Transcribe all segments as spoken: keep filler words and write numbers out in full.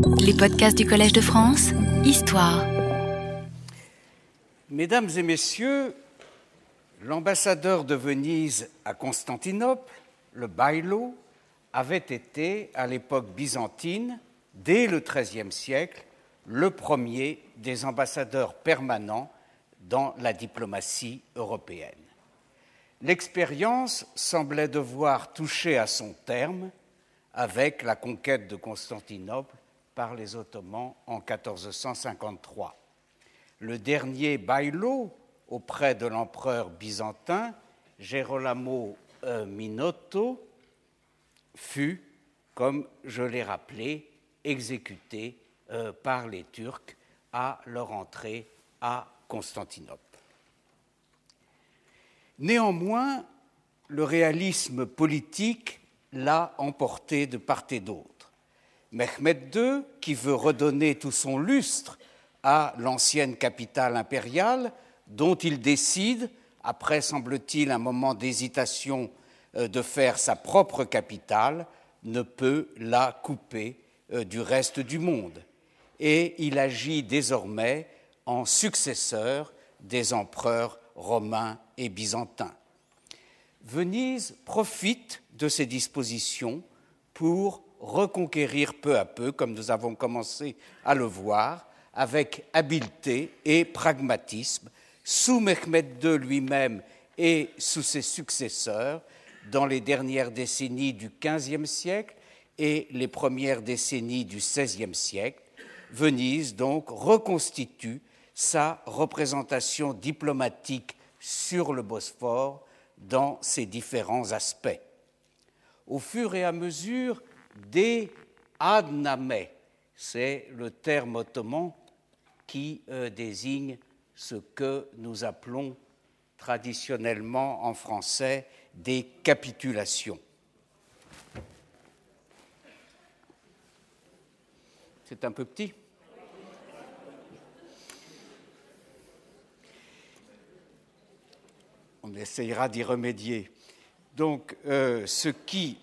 Les podcasts du Collège de France, Histoire. Mesdames et messieurs, l'ambassadeur de Venise à Constantinople, le bailo, avait été, à l'époque byzantine, dès le treizième siècle, le premier des ambassadeurs permanents dans la diplomatie européenne. L'expérience semblait devoir toucher à son terme avec la conquête de Constantinople par les Ottomans en quatorze cent cinquante-trois. Le dernier bailo auprès de l'empereur byzantin, Gerolamo euh, Minotto, fut, comme je l'ai rappelé, exécuté euh, par les Turcs à leur entrée à Constantinople. Néanmoins, le réalisme politique l'a emporté de part et d'autre. Mehmed deux, qui veut redonner tout son lustre à l'ancienne capitale impériale, dont il décide, après, semble-t-il, un moment d'hésitation, de faire sa propre capitale, ne peut la couper du reste du monde. Et il agit désormais en successeur des empereurs romains et byzantins. Venise profite de ces dispositions pour reconquérir peu à peu, comme nous avons commencé à le voir, avec habileté et pragmatisme, sous Mehmed deux lui-même et sous ses successeurs, dans les dernières décennies du quinzième siècle et les premières décennies du seizième siècle. Venise, donc, reconstitue sa représentation diplomatique sur le Bosphore dans ses différents aspects. Au fur et à mesure des adnameh, c'est le terme ottoman qui euh, désigne ce que nous appelons traditionnellement en français des capitulations. C'est un peu petit. On essayera d'y remédier. Donc, euh, ce qui,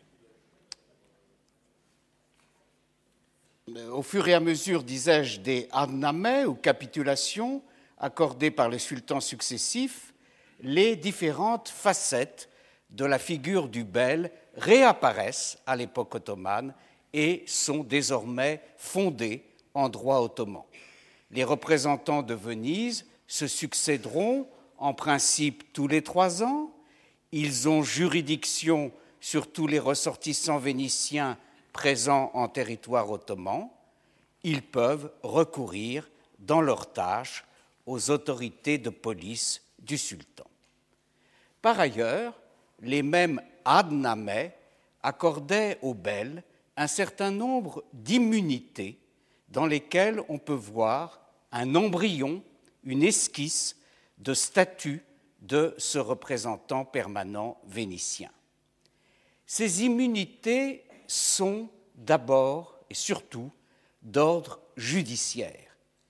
au fur et à mesure, disais-je, des adnameh ou capitulations accordées par les sultans successifs, les différentes facettes de la figure du bel réapparaissent à l'époque ottomane et sont désormais fondées en droit ottoman. Les représentants de Venise se succéderont en principe tous les trois ans. Ils ont juridiction sur tous les ressortissants vénitiens présents en territoire ottoman. Ils peuvent recourir dans leurs tâches aux autorités de police du sultan. Par ailleurs, les mêmes adnameh accordaient aux bels un certain nombre d'immunités dans lesquelles on peut voir un embryon, une esquisse de statut de ce représentant permanent vénitien. Ces immunités sont d'abord et surtout d'ordre judiciaire.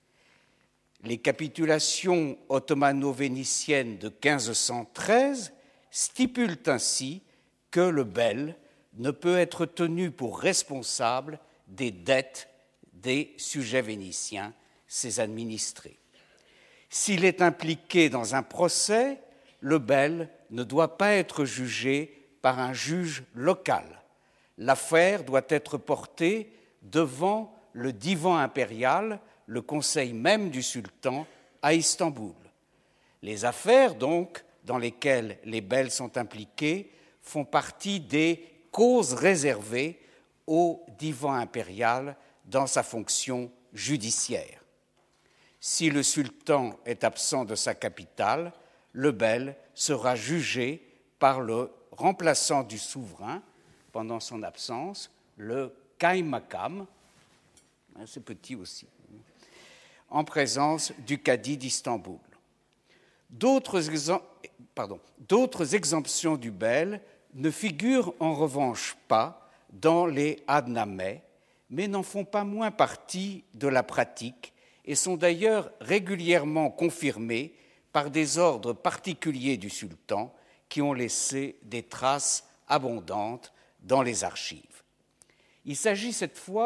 Les capitulations ottomano-vénitiennes de quinze cent treize stipulent ainsi que le bel ne peut être tenu pour responsable des dettes des sujets vénitiens, ses administrés. S'il est impliqué dans un procès, le bel ne doit pas être jugé par un juge local. L'affaire doit être portée devant le divan impérial, le conseil même du sultan, à Istanbul. Les affaires, donc, dans lesquelles les bels sont impliqués, font partie des causes réservées au divan impérial dans sa fonction judiciaire. Si le sultan est absent de sa capitale, le bel sera jugé par le remplaçant du souverain pendant son absence, le kaymakam, c'est petit aussi, en présence du cadi d'Istanbul. D'autres, exem- pardon, d'autres exemptions du bel ne figurent en revanche pas dans les adnameh, mais n'en font pas moins partie de la pratique et sont d'ailleurs régulièrement confirmées par des ordres particuliers du sultan qui ont laissé des traces abondantes dans les archives. Il s'agit cette fois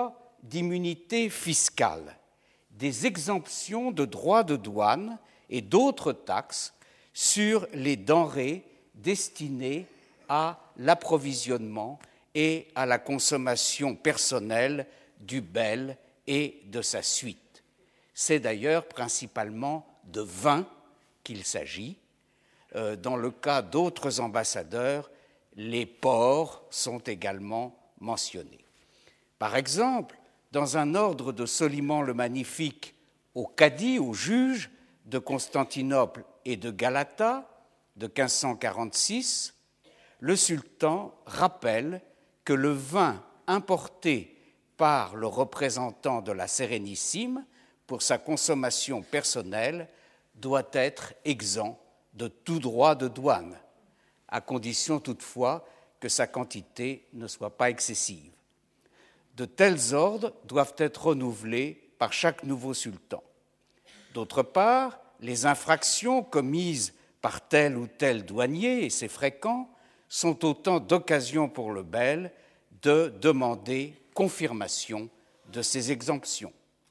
d'immunité fiscale, des exemptions de droits de douane et d'autres taxes sur les denrées destinées à l'approvisionnement et à la consommation personnelle du bel et de sa suite. C'est d'ailleurs principalement de vin qu'il s'agit. Dans le cas d'autres ambassadeurs, les porcs sont également mentionnés. Par exemple, dans un ordre de Soliman le Magnifique au cadi, au juge de Constantinople et de Galata de quinze cent quarante-six, le sultan rappelle que le vin importé par le représentant de la Sérénissime pour sa consommation personnelle doit être exempt de tout droit de douane, à condition toutefois que sa quantité ne soit pas excessive. De tels ordres doivent être renouvelés par chaque nouveau sultan. D'autre part, les infractions commises par tel ou tel douanier, et c'est fréquent, sont autant d'occasions pour le bel de demander confirmation de ces exemptions.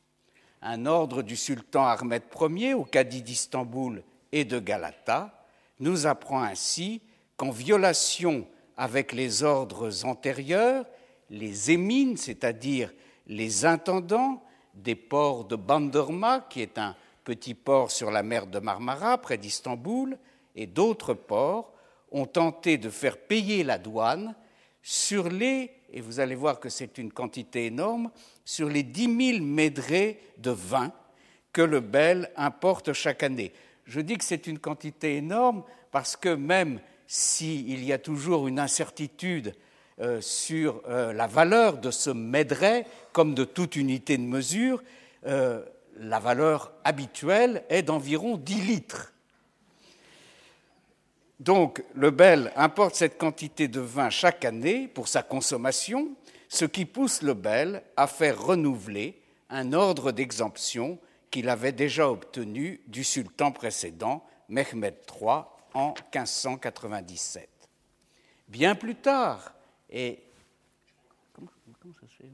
Un ordre du sultan Ahmed Ier au cadi d'Istanbul et de Galata nous apprend ainsi qu'en violation avec les ordres antérieurs, les émines, c'est-à-dire les intendants des ports de Bandırma, qui est un petit port sur la mer de Marmara près d'Istanbul, et d'autres ports, ont tenté de faire payer la douane sur les, et vous allez voir que c'est une quantité énorme, sur les dix mille médrés de vin que le bel importe chaque année. Je dis que c'est une quantité énorme parce que même s'il y a toujours une incertitude euh, sur euh, la valeur de ce médret, comme de toute unité de mesure, euh, la valeur habituelle est d'environ dix litres. Donc, le bel importe cette quantité de vin chaque année pour sa consommation, ce qui pousse le bel à faire renouveler un ordre d'exemption qu'il avait déjà obtenu du sultan précédent, Mehmed trois, en quinze cent quatre-vingt-dix-sept. Bien plus tard, et comment, comment ça se fait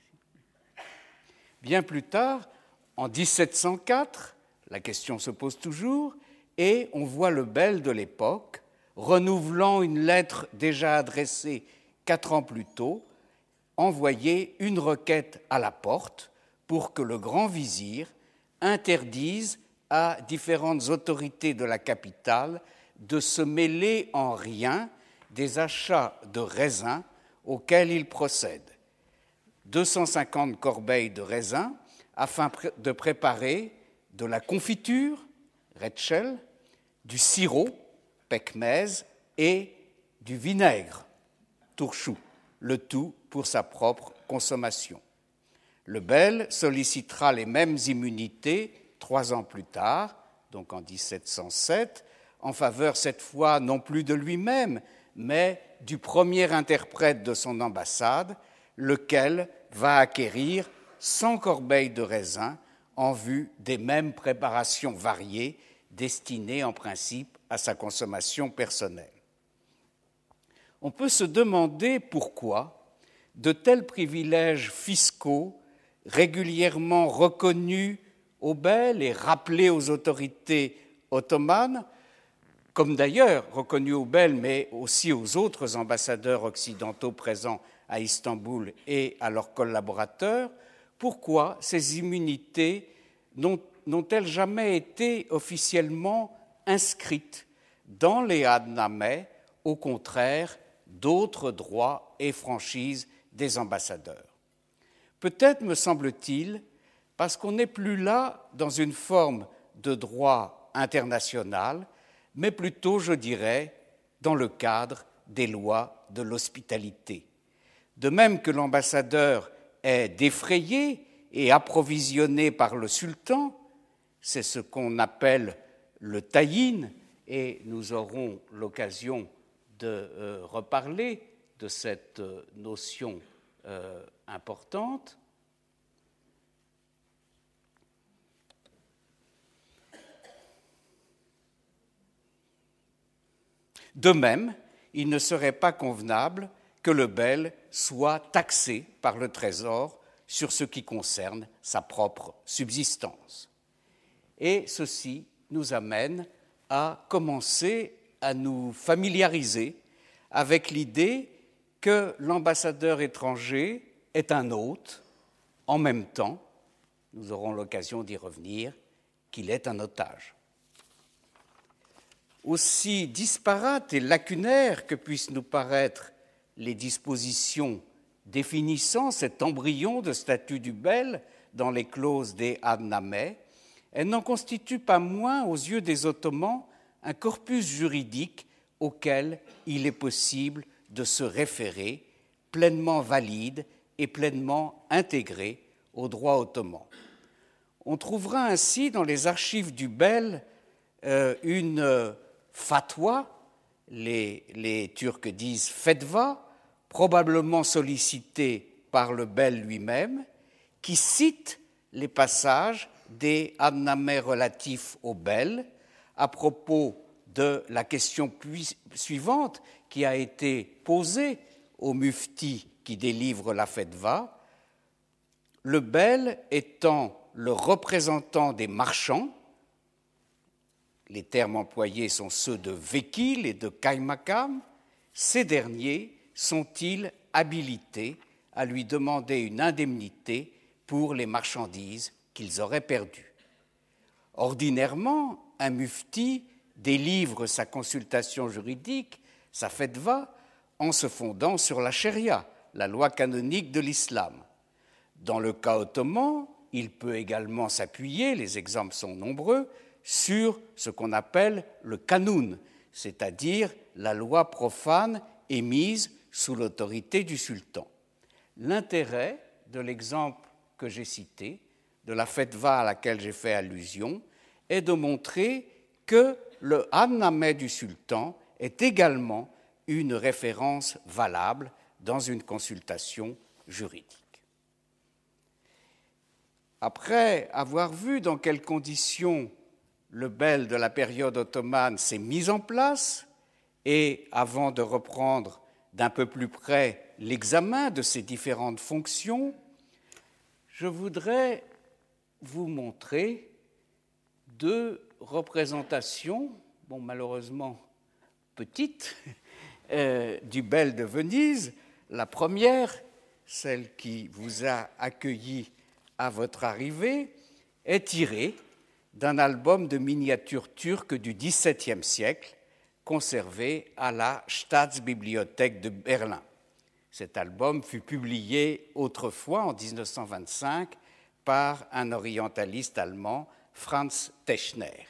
Bien plus tard, en dix-sept cent quatre, la question se pose toujours, et on voit le bel de l'époque renouvelant une lettre déjà adressée quatre ans plus tôt, envoyer une requête à la porte pour que le grand vizir interdise à différentes autorités de la capitale de se mêler en rien des achats de raisins auxquels il procède. deux cent cinquante corbeilles de raisins afin de préparer de la confiture, retchel, du sirop, pekmez, et du vinaigre, tourchou, le tout pour sa propre consommation. Le bel sollicitera les mêmes immunités trois ans plus tard, donc en dix-sept cent sept, en faveur cette fois non plus de lui-même, mais du premier interprète de son ambassade, lequel va acquérir cent corbeilles de raisins en vue des mêmes préparations variées destinées en principe à sa consommation personnelle. On peut se demander pourquoi de tels privilèges fiscaux régulièrement reconnus au bel et rappelés aux autorités ottomanes, comme d'ailleurs reconnus au bel, mais aussi aux autres ambassadeurs occidentaux présents à Istanbul et à leurs collaborateurs, pourquoi ces immunités n'ont, n'ont-elles jamais été officiellement inscrites dans les Adnameh, au contraire d'autres droits et franchises des ambassadeurs? Peut-être, me semble-t-il, parce qu'on n'est plus là dans une forme de droit international, mais plutôt, je dirais, dans le cadre des lois de l'hospitalité. De même que l'ambassadeur est défrayé et approvisionné par le sultan, c'est ce qu'on appelle le tayin, et nous aurons l'occasion de euh, reparler de cette euh, notion euh, importante. De même, il ne serait pas convenable que le bel soit taxé par le Trésor sur ce qui concerne sa propre subsistance. Et ceci nous amène à commencer à nous familiariser avec l'idée que l'ambassadeur étranger est un hôte, en même temps, nous aurons l'occasion d'y revenir, qu'il est un otage. Aussi disparates et lacunaires que puissent nous paraître les dispositions définissant cet embryon de statut du bel dans les clauses des Ad-Nameh, elles n'en constituent pas moins, aux yeux des Ottomans, un corpus juridique auquel il est possible de se référer, pleinement valide et pleinement intégré au droit ottoman. On trouvera ainsi dans les archives du bel euh, une euh, fatwa, les, les Turcs disent fetva, probablement sollicitée par le bel lui-même, qui cite les passages des Ad-Nameh relatifs au bel à propos de la question suivante qui a été posée au mufti qui délivre la fetva, le bel étant le représentant des marchands, les termes employés sont ceux de Vekil et de Kaimakam, ces derniers sont-ils habilités à lui demander une indemnité pour les marchandises qu'ils auraient perdues. Ordinairement, un mufti délivre sa consultation juridique, sa fetva, en se fondant sur la charia, la loi canonique de l'islam. Dans le cas ottoman, il peut également s'appuyer, les exemples sont nombreux, sur ce qu'on appelle le qanoun, c'est-à-dire la loi profane émise sous l'autorité du sultan. L'intérêt de l'exemple que j'ai cité, de la fetva à laquelle j'ai fait allusion, est de montrer que le Ad-Nameh du sultan est également une référence valable dans une consultation juridique. Après avoir vu dans quelles conditions le bel de la période ottomane s'est mis en place, et avant de reprendre d'un peu plus près l'examen de ces différentes fonctions, je voudrais vous montrer deux représentations, bon, malheureusement petites, euh, du bel de Venise. La première, celle qui vous a accueilli à votre arrivée, est tirée d'un album de miniatures turques du dix-septième siècle, conservé à la Staatsbibliothek de Berlin. Cet album fut publié autrefois, en dix-neuf cent vingt-cinq, par un orientaliste allemand, Franz Techner.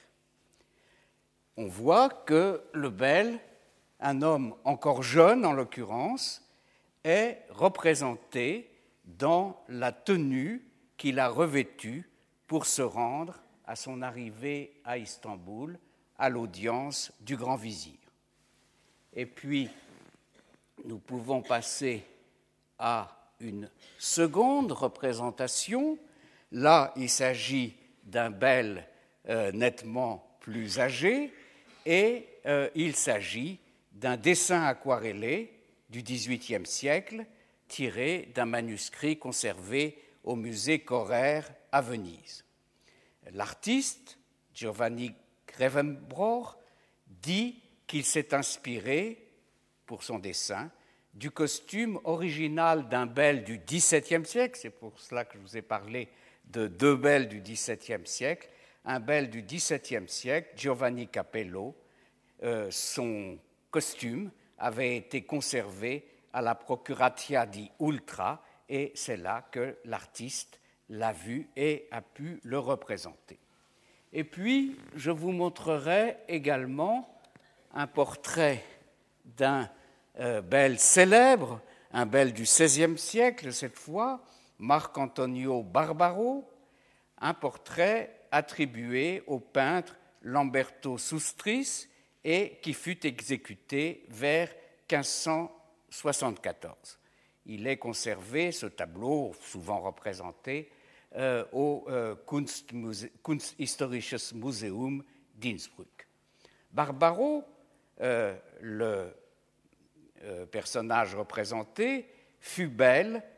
On voit que le bel, un homme encore jeune en l'occurrence, est représenté dans la tenue qu'il a revêtue pour se rendre à son arrivée à Istanbul, à l'audience du grand vizir. Et puis, nous pouvons passer à une seconde représentation. Là, il s'agit d'un bel euh, nettement plus âgé, et euh, il s'agit d'un dessin aquarellé du dix-huitième siècle, tiré d'un manuscrit conservé au musée Correr à Venise. L'artiste, Giovanni Grevenbroich, dit qu'il s'est inspiré, pour son dessin, du costume original d'un bel du dix-septième siècle, c'est pour cela que je vous ai parlé de deux bels du dix-septième siècle, un bel du dix-septième siècle, Giovanni Capello, euh, son costume avait été conservé à la Procuratia di Ultra, et c'est là que l'artiste l'a vu et a pu le représenter. Et puis, je vous montrerai également un portrait d'un euh, bel célèbre, un bel du seizième siècle cette fois, Marc-Antonio Barbaro, un portrait attribué au peintre Lamberto Sustris et qui fut exécuté vers quinze cent soixante-quatorze. Il est conservé, ce tableau, souvent représenté, euh, au euh, Kunstmuse- Kunsthistorisches Museum d'Innsbruck. Barbaro, euh, le euh, personnage représenté, fut bel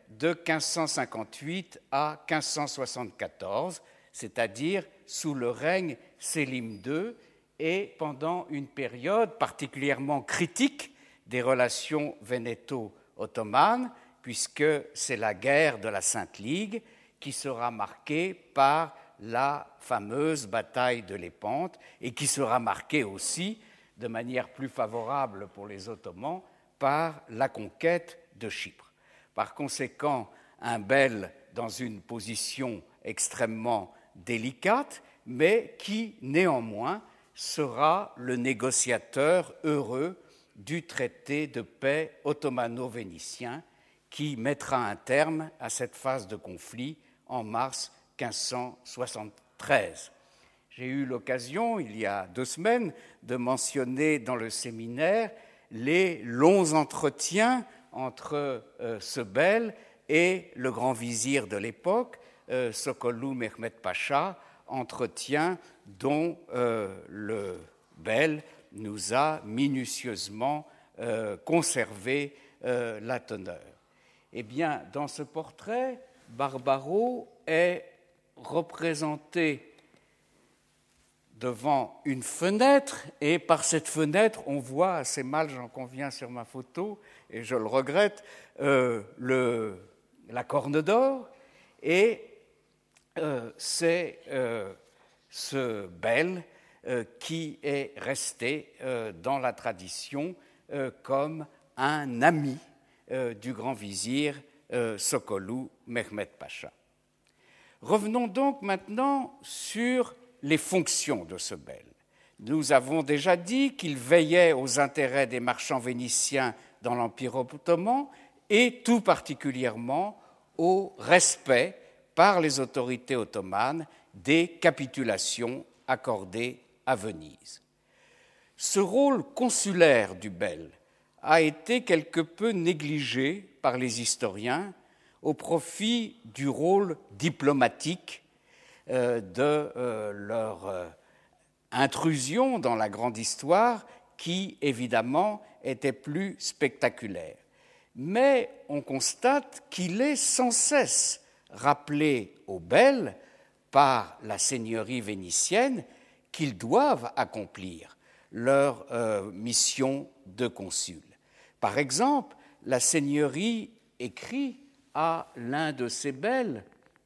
de quinze cent cinquante-huit à quinze cent soixante-quatorze, c'est-à-dire sous le règne Sélim deux et pendant une période particulièrement critique des relations vénéto-ottomanes, puisque c'est la guerre de la Sainte Ligue qui sera marquée par la fameuse bataille de Lépante et qui sera marquée aussi, de manière plus favorable pour les Ottomans, par la conquête de Chypre. Par conséquent, un bel dans une position extrêmement délicate, mais qui, néanmoins, sera le négociateur heureux du traité de paix ottomano-vénitien qui mettra un terme à cette phase de conflit en mars quinze cent soixante-treize. J'ai eu l'occasion, il y a deux semaines, de mentionner dans le séminaire les longs entretiens entre euh, ce bel et le grand vizir de l'époque, euh, Sokollu Mehmed Pacha, entretien dont euh, le bel nous a minutieusement euh, conservé euh, la teneur. Eh bien, dans ce portrait, Barbaro est représenté devant une fenêtre, et par cette fenêtre, on voit, assez mal, j'en conviens sur ma photo, et je le regrette, euh, le, la Corne d'Or, et euh, c'est euh, ce bel euh, qui est resté euh, dans la tradition euh, comme un ami euh, du grand vizir euh, Sokollu Mehmed Pacha. Revenons donc maintenant sur les fonctions de ce bel. Nous avons déjà dit qu'il veillait aux intérêts des marchands vénitiens dans l'Empire ottoman et tout particulièrement au respect par les autorités ottomanes des capitulations accordées à Venise. Ce rôle consulaire du bel a été quelque peu négligé par les historiens au profit du rôle diplomatique euh, de euh, leur euh, intrusion dans la grande histoire qui, évidemment, était plus spectaculaire. Mais on constate qu'il est sans cesse rappelé aux bels par la seigneurie vénitienne qu'ils doivent accomplir leur euh, mission de consul. Par exemple, la seigneurie écrit à l'un de ses bels,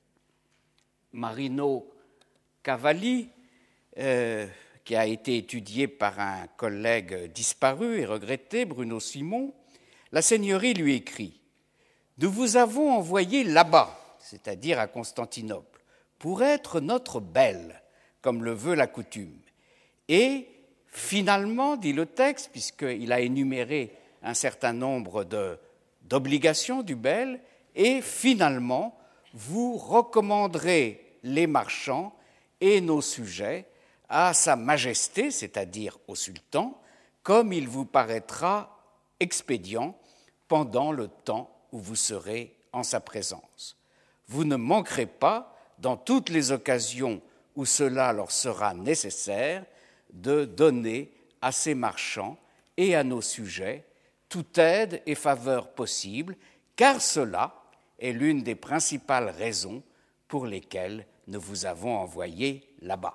Marino Cavalli, euh, qui a été étudié par un collègue disparu et regretté, Bruno Simon, la seigneurie lui écrit « Nous vous avons envoyé là-bas, c'est-à-dire à Constantinople, pour être notre belle, comme le veut la coutume. Et finalement, dit le texte, puisqu'il a énuméré un certain nombre de, d'obligations du bel, et finalement, vous recommanderez les marchands et nos sujets à Sa Majesté, c'est-à-dire au sultan, comme il vous paraîtra expédient pendant le temps où vous serez en sa présence. Vous ne manquerez pas, dans toutes les occasions où cela leur sera nécessaire, de donner à ces marchands et à nos sujets toute aide et faveur possible, car cela est l'une des principales raisons pour lesquelles nous vous avons envoyé là-bas.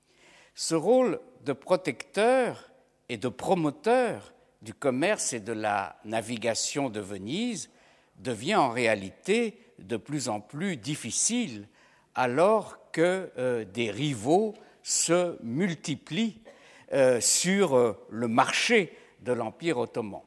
Ce rôle de protecteur et de promoteur du commerce et de la navigation de Venise devient en réalité de plus en plus difficile alors que euh, des rivaux se multiplient euh, sur euh, le marché de l'Empire ottoman.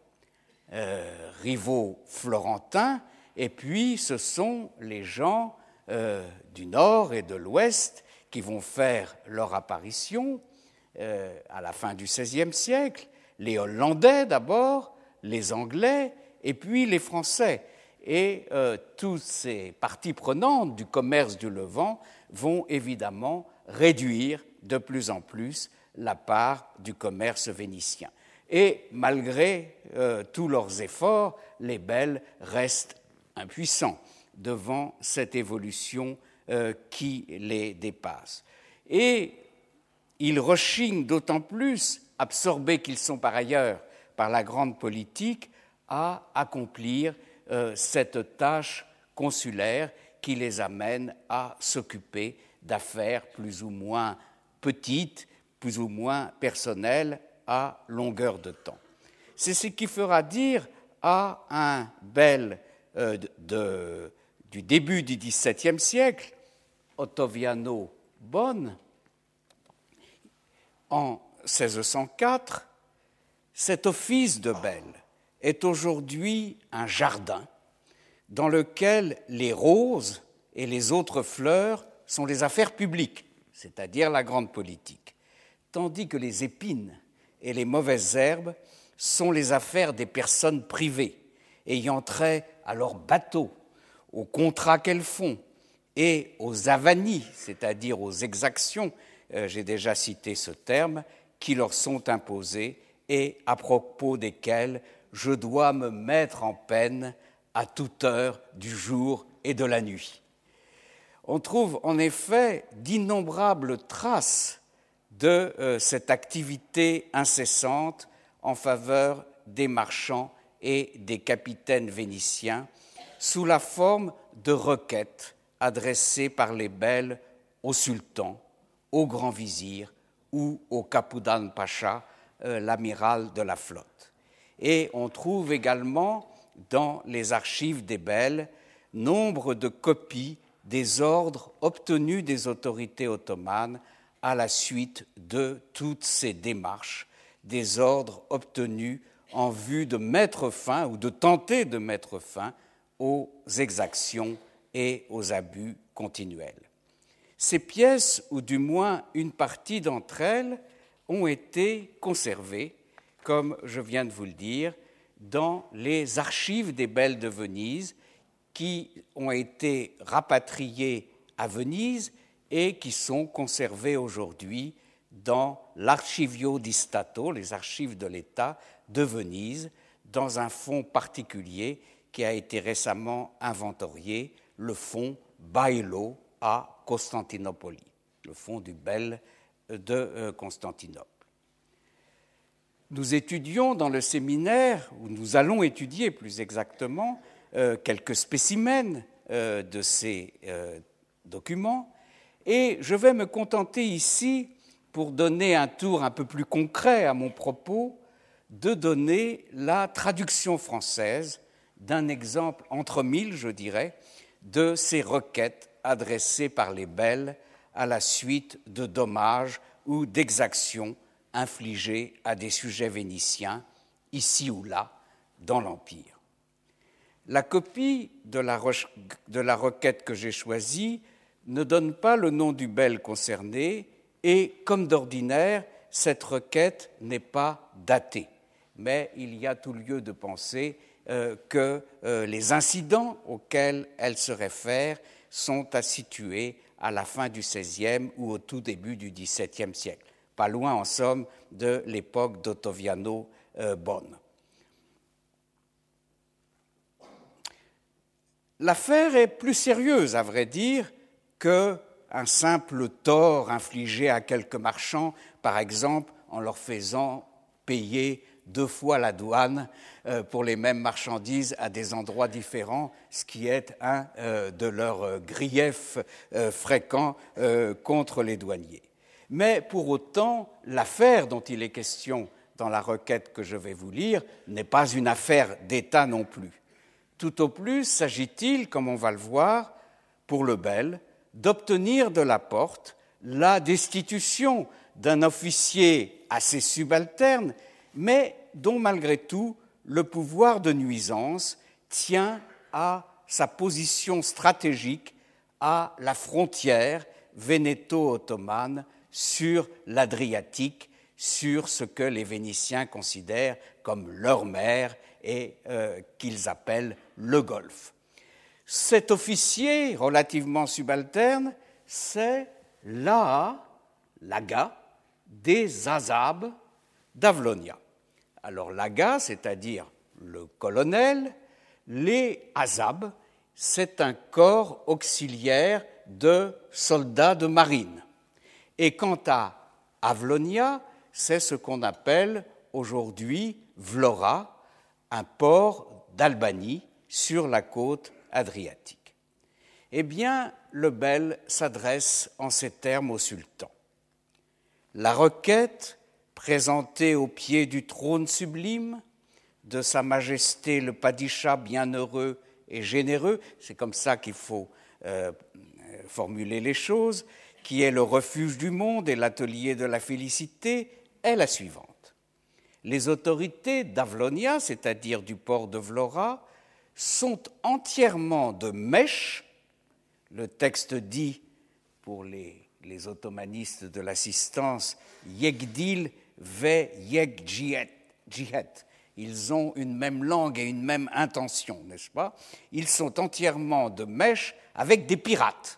Euh, rivaux florentins, et puis ce sont les gens euh, du nord et de l'ouest qui vont faire leur apparition euh, à la fin du seizième siècle, les Hollandais d'abord, les Anglais, et puis les Français. Et euh, toutes ces parties prenantes du commerce du Levant vont évidemment réduire de plus en plus la part du commerce vénitien. Et malgré euh, tous leurs efforts, les bels restent impuissants devant cette évolution euh, qui les dépasse. Et ils rechignent d'autant plus, absorbés qu'ils sont par ailleurs par la grande politique, à accomplir euh, cette tâche consulaires qui les amènent à s'occuper d'affaires plus ou moins petites, plus ou moins personnelles à longueur de temps. C'est ce qui fera dire à un bel euh, de, du début du dix-septième siècle, Ottaviano Bonne, en seize cent quatre, cet office de bel est aujourd'hui un jardin dans lequel les roses et les autres fleurs sont les affaires publiques, c'est-à-dire la grande politique, tandis que les épines et les mauvaises herbes sont les affaires des personnes privées, ayant trait à leurs bateaux, aux contrats qu'elles font et aux avanies, c'est-à-dire aux exactions, euh, j'ai déjà cité ce terme, qui leur sont imposées et à propos desquelles je dois me mettre en peine à toute heure du jour et de la nuit. On trouve en effet d'innombrables traces de euh, cette activité incessante en faveur des marchands et des capitaines vénitiens sous la forme de requêtes adressées par les bels au sultan, au grand vizir ou au Capudan Pacha, euh, l'amiral de la flotte. Et on trouve également dans les archives des bels nombre de copies des ordres obtenus des autorités ottomanes à la suite de toutes ces démarches, des ordres obtenus en vue de mettre fin ou de tenter de mettre fin aux exactions et aux abus continuels. Ces pièces, ou du moins une partie d'entre elles, ont été conservées, comme je viens de vous le dire, dans les archives des bels de Venise, qui ont été rapatriées à Venise et qui sont conservées aujourd'hui dans l'Archivio di Stato, les archives de l'État de Venise, dans un fonds particulier qui a été récemment inventorié, le fonds Bailo à Constantinople, le fonds du bel de Constantinople. Nous étudions dans le séminaire, ou nous allons étudier plus exactement, euh, quelques spécimens euh, de ces euh, documents, et je vais me contenter ici, pour donner un tour un peu plus concret à mon propos, de donner la traduction française d'un exemple entre mille, je dirais, de ces requêtes adressées par les bels à la suite de dommages ou d'exactions infligées à des sujets vénitiens, ici ou là, dans l'Empire. La copie de la, re- de la requête que j'ai choisie ne donne pas le nom du bel concerné et, comme d'ordinaire, cette requête n'est pas datée. Mais il y a tout lieu de penser euh, que euh, les incidents auxquels elle se réfère sont à situer à la fin du seizième ou au tout début du dix-septième siècle, pas loin en somme de l'époque d'Ottaviano euh, Bonne. L'affaire est plus sérieuse, à vrai dire, qu'un simple tort infligé à quelques marchands, par exemple en leur faisant payer deux fois la douane euh, pour les mêmes marchandises à des endroits différents, ce qui est un euh, de leurs euh, griefs euh, fréquents euh, contre les douaniers. Mais pour autant, l'affaire dont il est question dans la requête que je vais vous lire n'est pas une affaire d'État non plus. Tout au plus s'agit-il, comme on va le voir, pour le bel, d'obtenir de la porte la destitution d'un officier assez subalterne, mais dont malgré tout le pouvoir de nuisance tient à sa position stratégique à la frontière vénéto-ottomane sur l'Adriatique, sur ce que les Vénitiens considèrent comme leur mer et euh, qu'ils appellent le Golfe. Cet officier relativement subalterne, c'est Laha, l'Aga, des Azabes d'Avlonia. Alors l'Aga, c'est-à-dire le colonel, les Azabes, c'est un corps auxiliaire de soldats de marine. Et quant à Avlonia, c'est ce qu'on appelle aujourd'hui Vlora, un port d'Albanie sur la côte adriatique. Eh bien, le bel s'adresse en ces termes au sultan. La requête présentée au pied du trône sublime de Sa Majesté le Padicha bienheureux et généreux, c'est comme ça qu'il faut euh, formuler les choses, qui est le refuge du monde et l'atelier de la félicité, est la suivante. Les autorités d'Avlonia, c'est-à-dire du port de Vlora, sont entièrement de mèche. Le texte dit, pour les, les ottomanistes de l'assistance, Yegdil ve Yegjihet. Ils ont une même langue et une même intention, n'est-ce pas? Ils sont entièrement de mèche avec des pirates.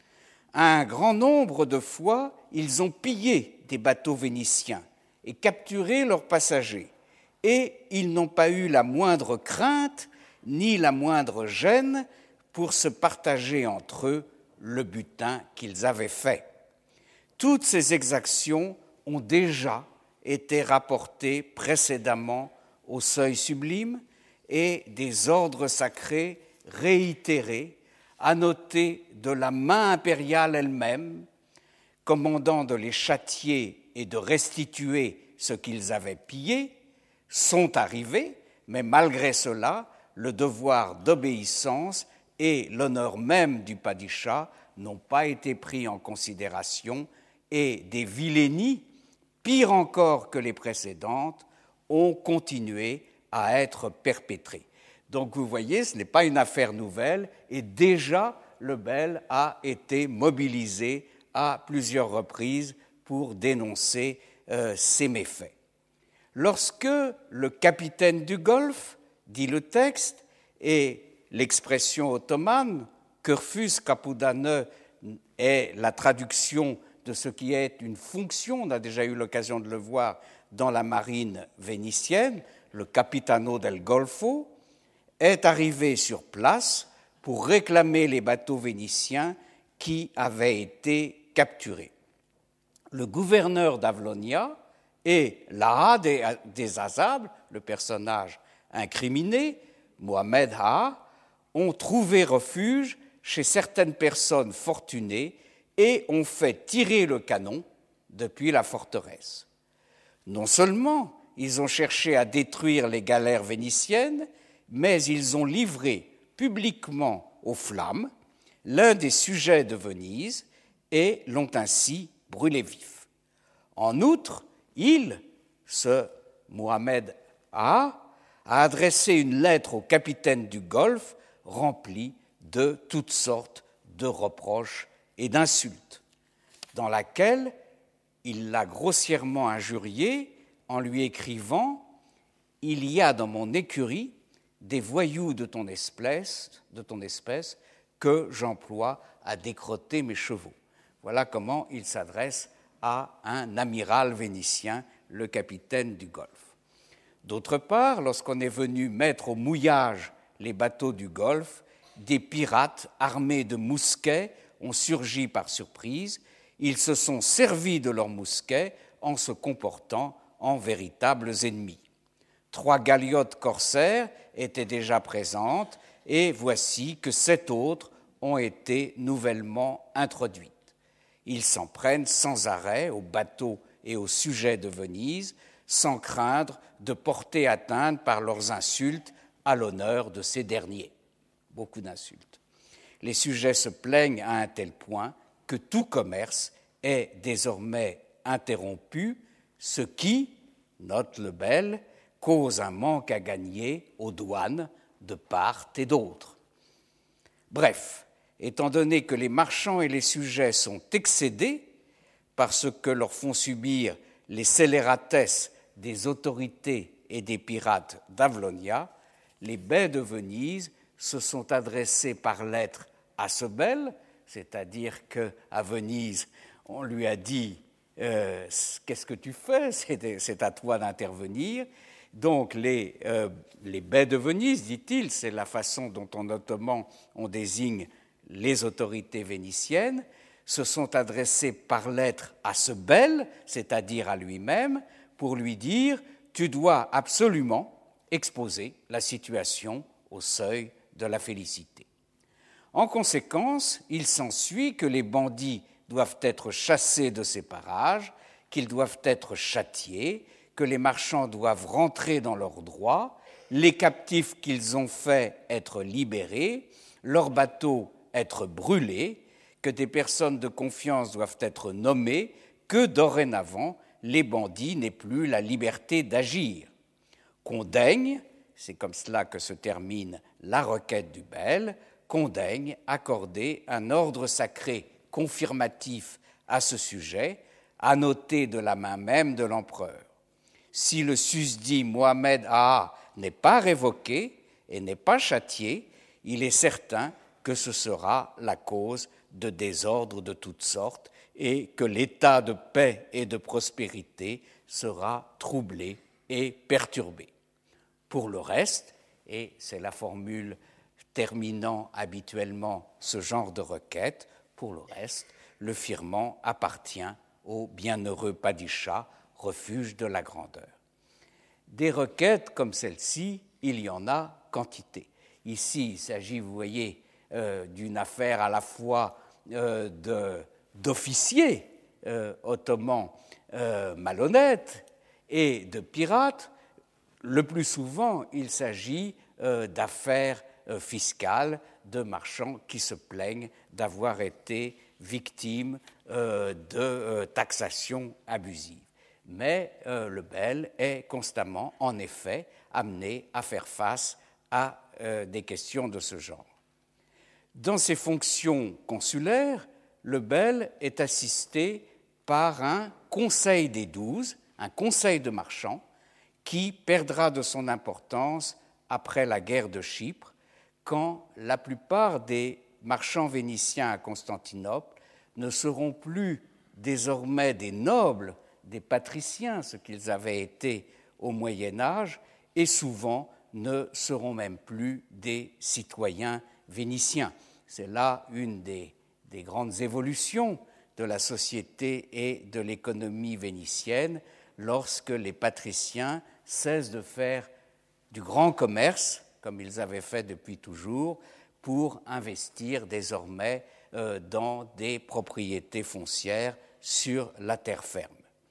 Un grand nombre de fois, ils ont pillé des bateaux vénitiens et capturé leurs passagers. Et ils n'ont pas eu la moindre crainte ni la moindre gêne pour se partager entre eux le butin qu'ils avaient fait. Toutes ces exactions ont déjà été rapportées précédemment au seuil sublime et des ordres sacrés réitérés, annotés de la main impériale elle-même, commandant de les châtier et de restituer ce qu'ils avaient pillé, sont arrivés, mais malgré cela, le devoir d'obéissance et l'honneur même du Padicha n'ont pas été pris en considération et des vilainies, pires encore que les précédentes, ont continué à être perpétrées. Donc vous voyez, ce n'est pas une affaire nouvelle et déjà le bel a été mobilisé à plusieurs reprises pour dénoncer euh, ces méfaits. Lorsque le capitaine du Golfe, dit le texte, et l'expression ottomane, Körfus Kapudane, est la traduction de ce qui est une fonction, on a déjà eu l'occasion de le voir dans la marine vénitienne, le Capitano del Golfo, est arrivé sur place pour réclamer les bateaux vénitiens qui avaient été capturés. Le gouverneur d'Avlonia et l'Aha des Azab, le personnage incriminé, Mohamed Ha, ont trouvé refuge chez certaines personnes fortunées et ont fait tirer le canon depuis la forteresse. Non seulement ils ont cherché à détruire les galères vénitiennes, mais ils ont livré publiquement aux flammes l'un des sujets de Venise et l'ont ainsi brûlé vif. En outre, il, ce Mohamed A, a adressé une lettre au capitaine du Golfe remplie de toutes sortes de reproches et d'insultes, dans laquelle il l'a grossièrement injurié en lui écrivant « Il y a dans mon écurie des voyous de ton espèce, de ton espèce que j'emploie à décrotter mes chevaux. » Voilà comment il s'adresse à un amiral vénitien, le capitaine du Golfe. D'autre part, lorsqu'on est venu mettre au mouillage les bateaux du Golfe, des pirates armés de mousquets ont surgi par surprise. Ils se sont servis de leurs mousquets en se comportant en véritables ennemis. Trois galiotes corsaires étaient déjà présentes et voici que sept autres ont été nouvellement introduites. Ils s'en prennent sans arrêt aux bateaux et aux sujets de Venise, sans craindre de porter atteinte par leurs insultes à l'honneur de ces derniers. Beaucoup d'insultes. Les sujets se plaignent à un tel point que tout commerce est désormais interrompu, ce qui, note le bel, cause un manque à gagner aux douanes de part et d'autre. Bref, étant donné que les marchands et les sujets sont excédés par ce que leur font subir les scélératesses des autorités et des pirates d'Avlonia, les baies de Venise se sont adressés par lettre à ce bel, c'est-à-dire qu'à Venise, on lui a dit euh, « Qu'est-ce que tu fais ? C'est, c'est à toi d'intervenir. » Donc les, euh, les baies de Venise, dit-il, c'est la façon dont en ottoman on désigne les autorités vénitiennes, se sont adressés par lettre à ce bel, c'est-à-dire à lui-même, pour lui dire « Tu dois absolument exposer la situation au seuil de la félicité. » En conséquence, il s'ensuit que les bandits doivent être chassés de ces parages, qu'ils doivent être châtiés, que les marchands doivent rentrer dans leurs droits, les captifs qu'ils ont fait être libérés, leurs bateaux être brûlés, que des personnes de confiance doivent être nommées, que dorénavant les bandits n'aient plus la liberté d'agir. Qu'on daigne, c'est comme cela que se termine la requête du Bel, qu'on daigne accorder un ordre sacré confirmatif à ce sujet, annoté de la main même de l'empereur. Si le susdit Mohamed Aha n'est pas révoqué et n'est pas châtié, il est certain que ce sera la cause de désordres de toutes sortes et que l'état de paix et de prospérité sera troublé et perturbé. Pour le reste, et c'est la formule terminant habituellement ce genre de requête, pour le reste, le firman appartient au bienheureux Padishah, refuge de la grandeur. Des requêtes comme celle-ci, il y en a quantité. Ici, il s'agit, vous voyez, euh, d'une affaire à la fois euh, de, d'officiers euh, ottomans euh, malhonnêtes et de pirates. Le plus souvent, il s'agit euh, d'affaires euh, fiscales, de marchands qui se plaignent d'avoir été victimes euh, de euh, taxation abusive. Mais euh, le Bel est constamment, en effet, amené à faire face à euh, des questions de ce genre. Dans ses fonctions consulaires, le Bel est assisté par un conseil des douze, un conseil de marchands, qui perdra de son importance après la guerre de Chypre, quand la plupart des marchands vénitiens à Constantinople ne seront plus désormais des nobles, des patriciens, ce qu'ils avaient été au Moyen Âge, et souvent ne seront même plus des citoyens vénitiens. C'est là une des, des grandes évolutions de la société et de l'économie vénitienne, lorsque les patriciens cessent de faire du grand commerce, comme ils avaient fait depuis toujours, pour investir désormais euh, dans des propriétés foncières sur la terre ferme.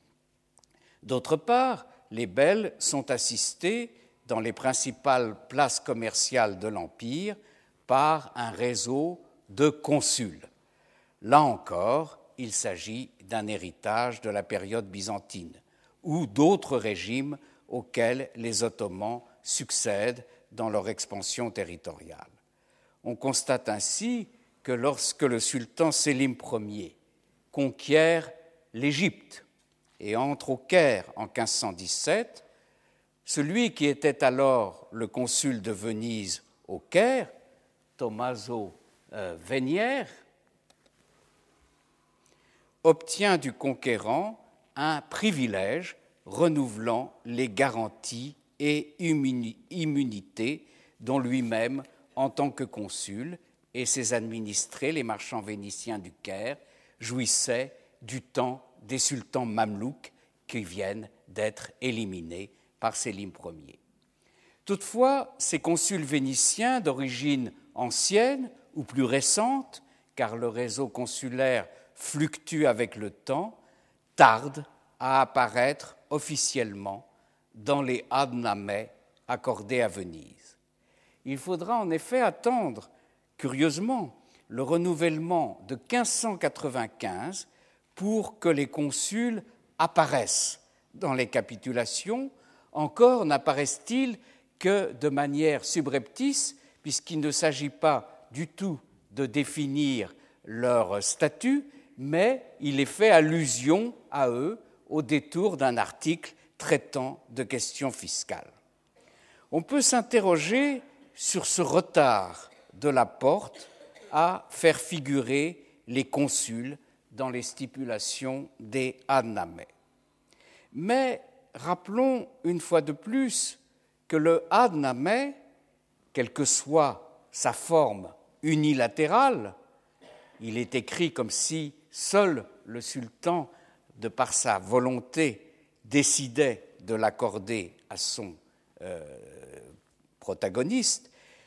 D'autre part, les Bels sont assistés dans les principales places commerciales de l'Empire par un réseau de consuls. Là encore, il s'agit d'un héritage de la période byzantine ou d'autres régimes auxquels les Ottomans succèdent dans leur expansion territoriale. On constate ainsi que lorsque le sultan Sélim Ier conquiert l'Égypte et entre au Caire en quinze cent dix-sept, celui qui était alors le consul de Venise au Caire, Tommaso euh, Venier, obtient du conquérant un privilège renouvelant les garanties et immunités dont lui-même, en tant que consul, et ses administrés, les marchands vénitiens du Caire, jouissaient du temps des sultans mamelouks qui viennent d'être éliminés par Sélim Ier. Toutefois, ces consuls vénitiens d'origine ancienne ou plus récente, car le réseau consulaire fluctue avec le temps, tardent à apparaître officiellement dans les adnamés accordés à Venise. Il faudra en effet attendre, curieusement, le renouvellement de quinze cent quatre-vingt-quinze pour que les consuls apparaissent dans les capitulations. Encore n'apparaissent-ils que de manière subreptice, puisqu'il ne s'agit pas du tout de définir leur statut, mais il est fait allusion à eux au détour d'un article traitant de questions fiscales. On peut s'interroger sur ce retard de la Porte à faire figurer les consuls dans les stipulations des adnamés. Mais rappelons une fois de plus que le adnamé, quelle que soit sa forme unilatérale, il est écrit comme si seul le sultan, de par sa volonté, décidait de l'accorder à son euh, protagoniste.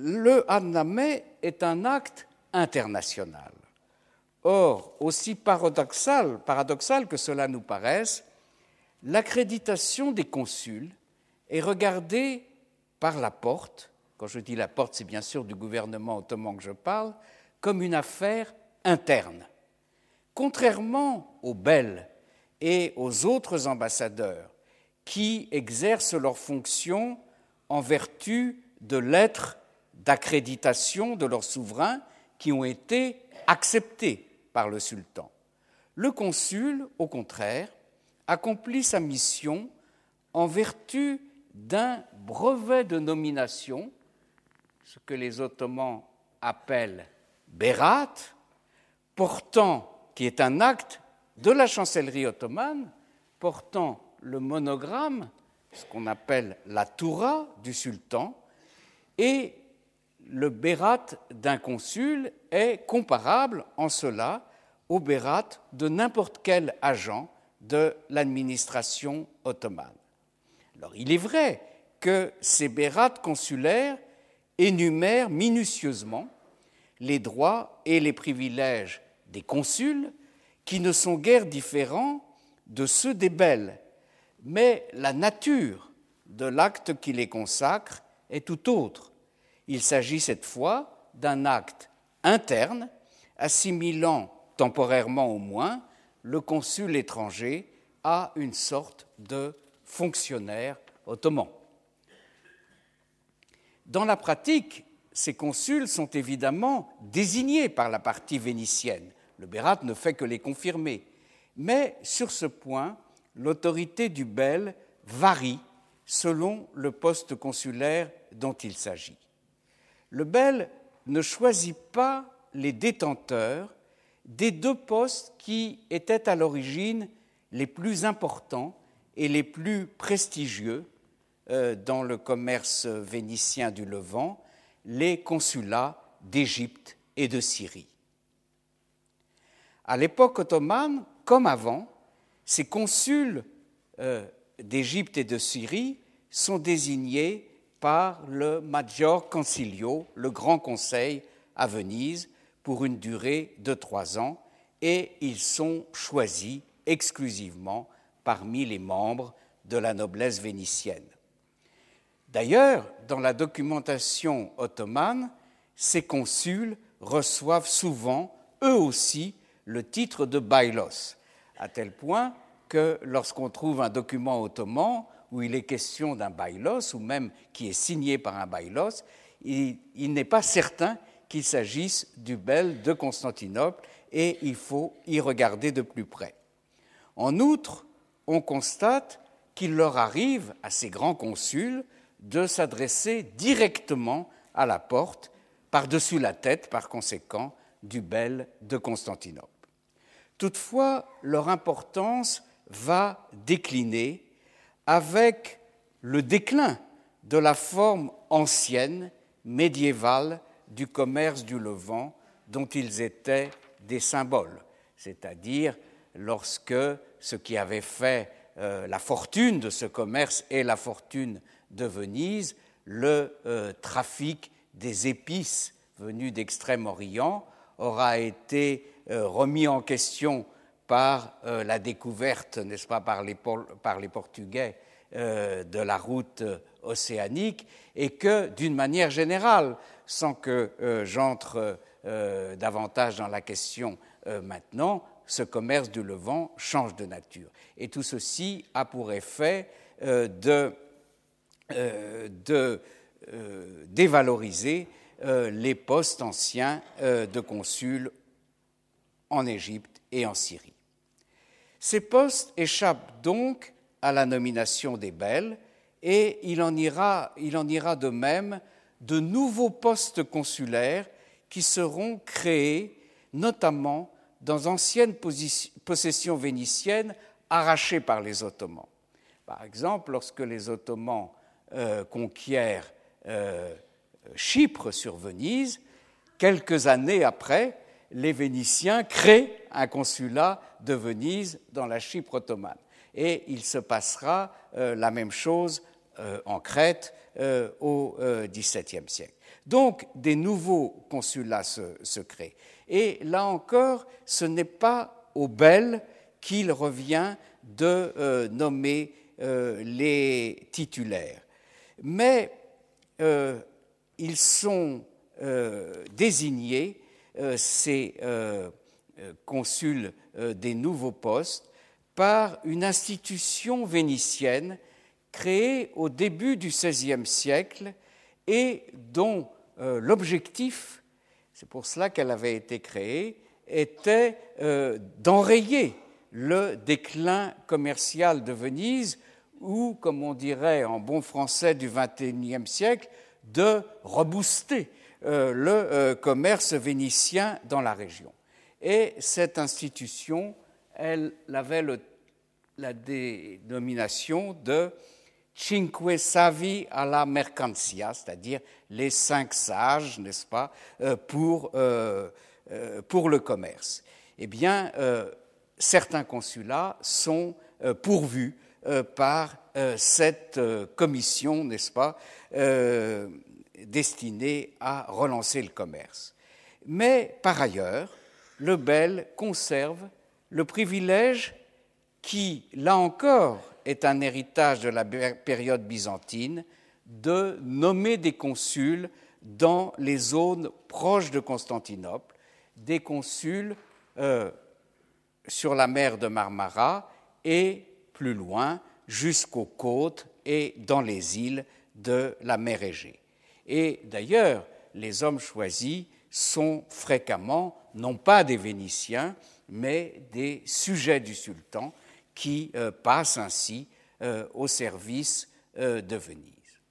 le Annamay est un acte international. Or, aussi paradoxal, paradoxal que cela nous paraisse, l'accréditation des consuls est regardée par la Porte, quand je dis la Porte, c'est bien sûr du gouvernement ottoman que je parle, comme une affaire interne. Contrairement aux bels et aux autres ambassadeurs qui exercent leurs fonctions en vertu de lettres d'accréditation de leurs souverains qui ont été acceptées par le sultan. Le consul, au contraire, accomplit sa mission en vertu d'un brevet de nomination, ce que les Ottomans appellent bérat, portant, qui est un acte de la chancellerie ottomane, portant le monogramme, ce qu'on appelle la toura du sultan, et le bérat d'un consul est comparable en cela au bérat de n'importe quel agent de l'administration ottomane. Alors, il est vrai que ces bérats consulaires énumèrent minutieusement les droits et les privilèges des consuls, qui ne sont guère différents de ceux des bels, mais la nature de l'acte qui les consacre est tout autre. Il s'agit cette fois d'un acte interne, assimilant temporairement au moins le consul étranger à une sorte de fonctionnaire ottoman. Dans la pratique, ces consuls sont évidemment désignés par la partie vénitienne. Le bérat ne fait que les confirmer. Mais sur ce point, l'autorité du bel varie selon le poste consulaire dont il s'agit. Le bel ne choisit pas les détenteurs des deux postes qui étaient à l'origine les plus importants et les plus prestigieux dans le commerce vénitien du Levant, les consulats d'Égypte et de Syrie. À l'époque ottomane, comme avant, ces consuls euh, d'Égypte et de Syrie sont désignés par le Maggior Concilio, le Grand Conseil à Venise, pour une durée de trois ans, et ils sont choisis exclusivement parmi les membres de la noblesse vénitienne. D'ailleurs, dans la documentation ottomane, ces consuls reçoivent souvent, eux aussi, le titre de bailos, à tel point que lorsqu'on trouve un document ottoman où il est question d'un bailos, ou même qui est signé par un bailos, il, il n'est pas certain qu'il s'agisse du bel de Constantinople, et il faut y regarder de plus près. En outre, on constate qu'il leur arrive, à ces grands consuls, de s'adresser directement à la Porte, par-dessus la tête, par conséquent, du bel de Constantinople. Toutefois, leur importance va décliner avec le déclin de la forme ancienne, médiévale, du commerce du Levant dont ils étaient des symboles, c'est-à-dire lorsque ce qui avait fait euh, la fortune de ce commerce et la fortune de Venise, le euh, trafic des épices venues d'Extrême-Orient, aura été euh, remis en question par euh, la découverte, n'est-ce pas, par les, par les Portugais euh, de la route océanique, et que, d'une manière générale, sans que euh, j'entre euh, davantage dans la question euh, maintenant, ce commerce du Levant change de nature. Et tout ceci a pour effet euh, de, euh, de euh, dévaloriser euh, les postes anciens euh, de consuls en Égypte et en Syrie. Ces postes échappent donc à la nomination des bels, et il en ira, il en ira de même de nouveaux postes consulaires qui seront créés, notamment dans d'anciennes possessions vénitiennes arrachées par les Ottomans. Par exemple, lorsque les Ottomans euh, conquièrent euh, Chypre sur Venise, quelques années après, les Vénitiens créent un consulat de Venise dans la Chypre ottomane. Et il se passera euh, la même chose euh, en Crète euh, au euh, dix-septième siècle. Donc, des nouveaux consulats se, se créent. Et là encore, ce n'est pas aux bels qu'il revient de euh, nommer euh, les titulaires. Mais euh, ils sont euh, désignés, euh, ces euh, consuls euh, des nouveaux postes, par une institution vénitienne créée au début du seizième siècle et dont euh, l'objectif, c'est pour cela qu'elle avait été créée, était euh, d'enrayer le déclin commercial de Venise ou, comme on dirait en bon français du vingt et unième siècle, de rebooster euh, le euh, commerce vénitien dans la région. Et cette institution, elle avait le, la dénomination de Cinque Savi alla Mercantia, c'est-à-dire les cinq sages, n'est-ce pas, euh, pour, euh, euh, pour le commerce. Eh bien, euh, certains consulats sont euh, pourvus euh, par euh, cette euh, commission, n'est-ce pas, euh, destinée à relancer le commerce. Mais par ailleurs, le bel conserve le privilège qui, là encore, est un héritage de la période byzantine, de nommer des consuls dans les zones proches de Constantinople, des consuls euh, sur la mer de Marmara et plus loin, jusqu'aux côtes et dans les îles de la mer Égée. Et d'ailleurs, les hommes choisis sont fréquemment, non pas des Vénitiens, mais des sujets du sultan qui euh, passent ainsi euh, au service euh, de Venise.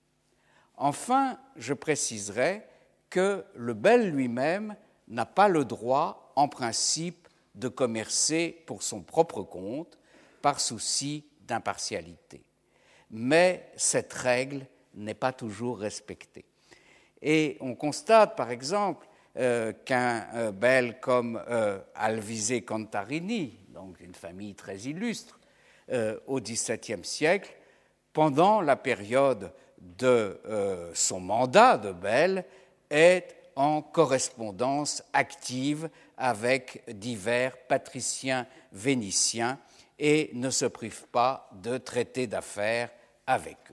Enfin, je préciserai que le bel lui-même n'a pas le droit, en principe, de commercer pour son propre compte, par souci d'impartialité. Mais cette règle n'est pas toujours respectée. Et on constate, par exemple, euh, qu'un euh, bel comme euh, Alvise Contarini, donc une famille très illustre, euh, au dix-septième siècle, pendant la période de euh, son mandat de bel, est en correspondance active avec divers patriciens vénitiens et ne se prive pas de traiter d'affaires avec eux.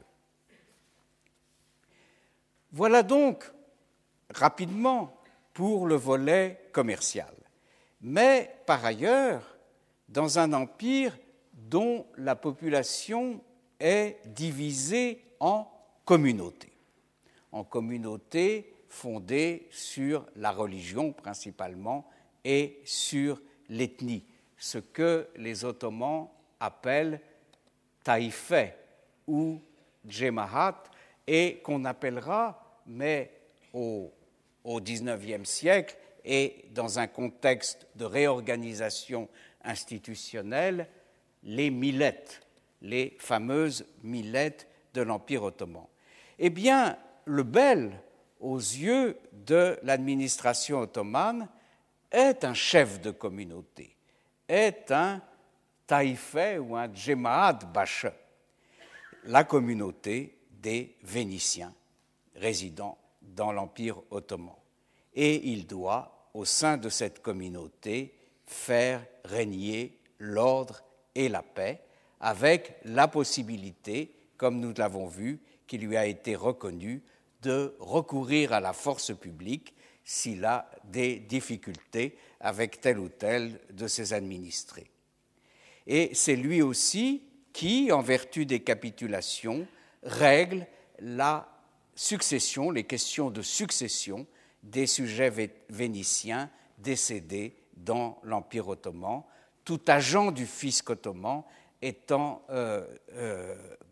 Voilà donc, rapidement, pour le volet commercial. Mais, par ailleurs, dans un empire dont la population est divisée en communautés, en communautés fondées sur la religion principalement et sur l'ethnie, ce que les Ottomans appellent taïfeh ou djemahat, et qu'on appellera, mais au, au dix-neuvième siècle et dans un contexte de réorganisation institutionnelle, les millettes, les fameuses millettes de l'Empire ottoman. Eh bien, le bel, aux yeux de l'administration ottomane, est un chef de communauté, est un taïfeh ou un djemaat bache, la communauté des Vénitiens résidant dans l'Empire ottoman. Et il doit, au sein de cette communauté, faire régner l'ordre et la paix, avec la possibilité, comme nous l'avons vu, qui lui a été reconnue, de recourir à la force publique s'il a des difficultés avec tel ou tel de ses administrés. Et c'est lui aussi qui, en vertu des capitulations, règle la succession, les questions de succession des sujets vénitiens décédés dans l'Empire ottoman, tout agent du fisc ottoman étant, euh, euh,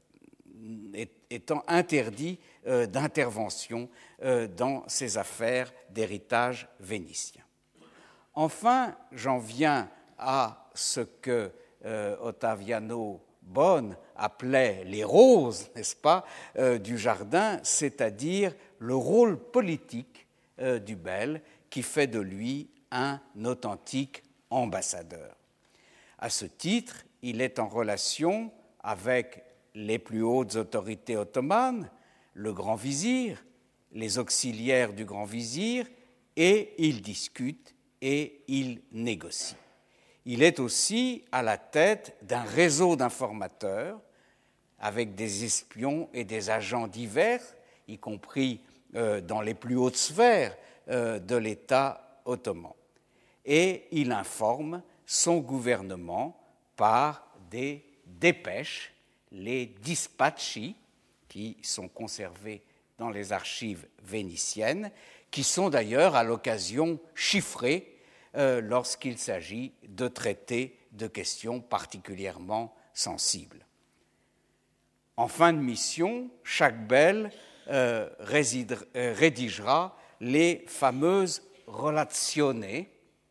étant interdit euh, d'intervention euh, dans ces affaires d'héritage vénitien. Enfin, j'en viens à ce que euh, Ottaviano Bonne appelait les roses, n'est-ce pas, euh, du jardin, c'est-à-dire le rôle politique euh, du bel qui fait de lui un authentique ambassadeur. À ce titre, il est en relation avec les plus hautes autorités ottomanes, le grand vizir, les auxiliaires du grand vizir, et il discute et il négocie. Il est aussi à la tête d'un réseau d'informateurs avec des espions et des agents divers, y compris euh, dans les plus hautes sphères euh, de l'État ottoman. Et il informe son gouvernement par des dépêches, les dispatchi, qui sont conservés dans les archives vénitiennes, qui sont d'ailleurs à l'occasion chiffrées euh, lorsqu'il s'agit de traiter de questions particulièrement sensibles. En fin de mission, chaque bel euh, résidera, euh, rédigera les fameuses relazioni.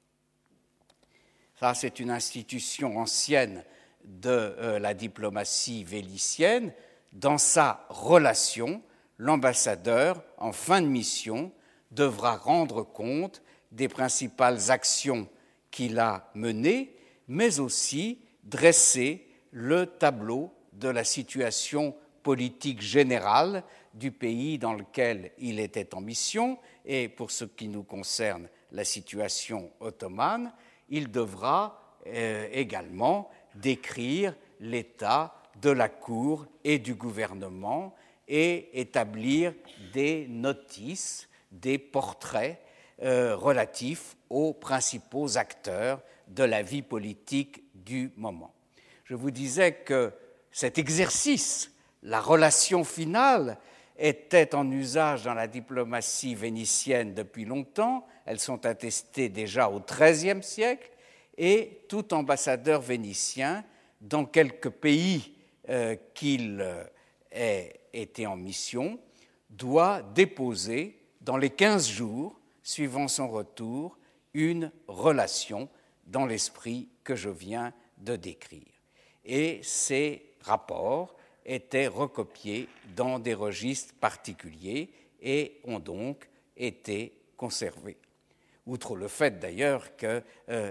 Ça, c'est une institution ancienne de euh, la diplomatie vénitienne. Dans sa relation, l'ambassadeur, en fin de mission, devra rendre compte des principales actions qu'il a menées, mais aussi dresser le tableau de la situation politique générale du pays dans lequel il était en mission, et pour ce qui nous concerne, la situation ottomane, il devra euh, également décrire l'état de la cour et du gouvernement et établir des notices, des portraits euh, relatifs aux principaux acteurs de la vie politique du moment. Je vous disais que cet exercice, la relation finale, était en usage dans la diplomatie vénitienne depuis longtemps. Elles sont attestées déjà au treizième siècle, et tout ambassadeur vénitien, dans quelques pays euh, qu'il euh, ait été en mission, doit déposer dans les quinze jours suivant son retour une relation dans l'esprit que je viens de décrire. Et ces rapports étaient recopiés dans des registres particuliers et ont donc été conservés. Outre le fait d'ailleurs qu'ils euh,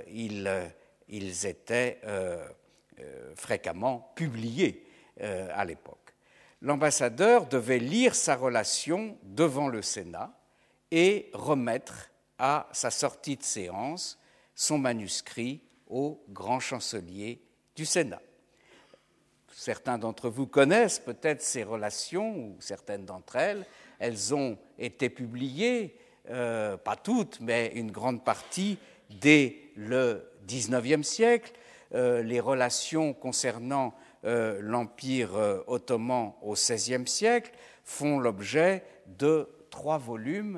ils étaient euh, euh, fréquemment publiés euh, à l'époque. L'ambassadeur devait lire sa relation devant le Sénat et remettre à sa sortie de séance son manuscrit au grand chancelier du Sénat. Certains d'entre vous connaissent peut-être ces relations, ou certaines d'entre elles. Elles ont été publiées, euh, pas toutes, mais une grande partie, dès le dix-neuvième siècle. Euh, les relations concernant euh, l'Empire euh, ottoman au seizième siècle font l'objet de trois volumes